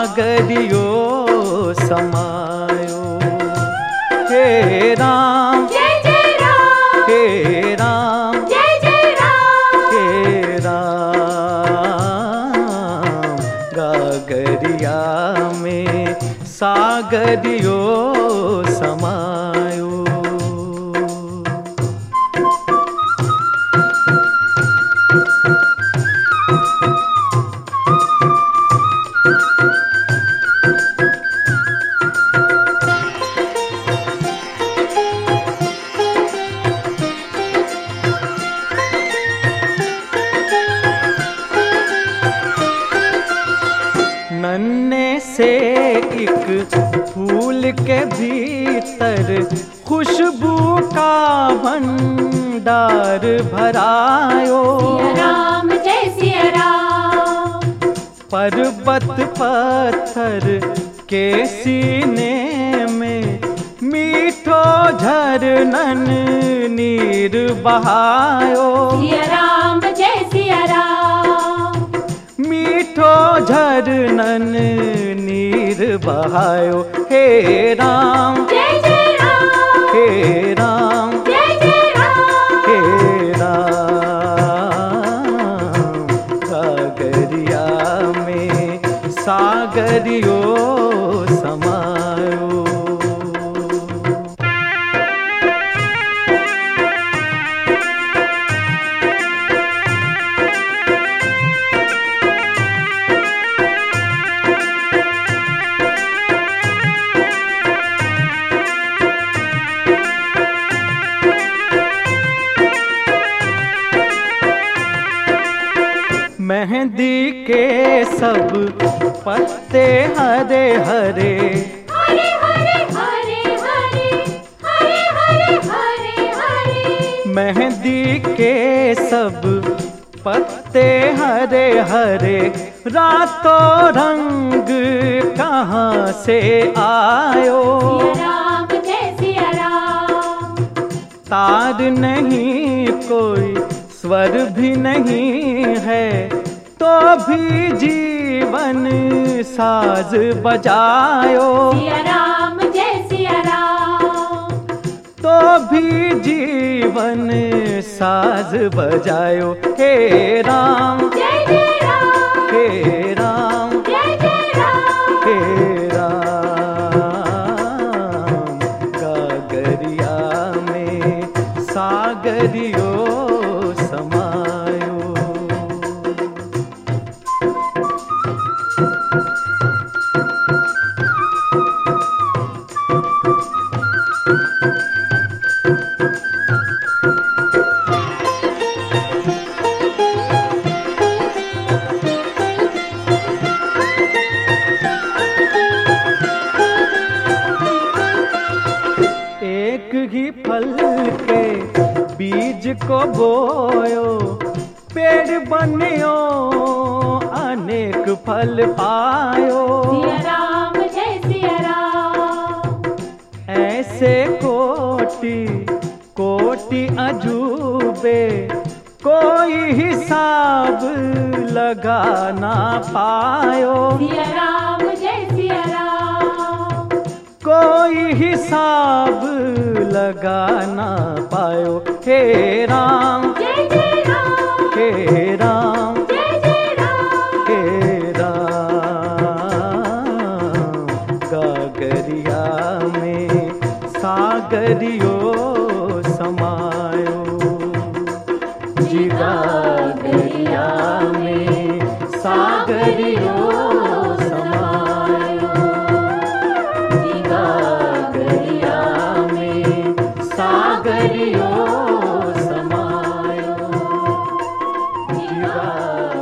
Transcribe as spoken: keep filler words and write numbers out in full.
सागरियो समायो। हे राम जय जय राम, हे राम जय जय राम, हे राम। गागरिया में सागरियो समायो। नन्हे से एक फूल के भीतर खुशबू का भंडार भरायो। सिया राम जय सिया राम, पर्वत पत्थर के सीने में मीठो झरनन नीर बहायो। सिया राम जय सिया राम, मीठो झरनन नीर बहायो। हे राम जय जय राम, हे राम जय जय राम, हे राम। गागरिया में सागरियो समायो। मेहंदी के सब पत्ते हरे हरे, हरे हरे हरे हरे, हरे हरे हरे हरे। मेहंदी के सब पत्ते हरे हरे। रातों रंग कहाँ से आयो। सिया राम जय सिया राम, तार नहीं कोई स्वर भी नहीं है, तो भी जीवन साज बजायो। सिया राम जय सिया राम, तो भी जीवन साज बजायो। हे राम जय जय राम, हे राम जय जय राम, हे राम। गागरिया में सागरियो समायो। एक ही फल के बीज को बोयो, पेड़ बनियो अनेक फल पायो। सिया राम जय सिया राम, ऐसे कोटि कोटि अजूबे कोई हिसाब लगा ना पायो। सिया राम जय सिया राम, कोई हिसाब लगा ना पायो। हे राम जय जय राम, हे राम जय जय राम, हे राम। गागरिया में सागरियो समायो। जी गागरिया में सागरियो समायो। जी गागरिया में सागरियो समायो। जी गागरिया